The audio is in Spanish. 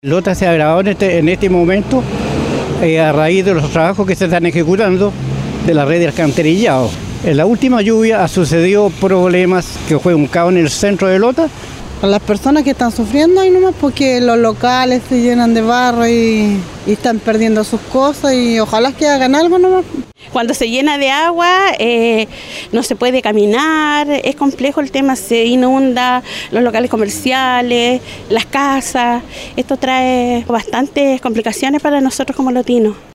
Lota se ha agravado en este momento a raíz de los trabajos que se están ejecutando de la red de alcantarillado. En la última lluvia ha sucedido problemas que fue un caos en el centro de Lota. Las personas que están sufriendo ahí nomás porque los locales se llenan de barro y están perdiendo sus cosas y ojalá que hagan algo nomás. Cuando se llena de agua no se puede caminar, es complejo el tema, se inunda los locales comerciales, las casas. Esto trae bastantes complicaciones para nosotros como lotinos.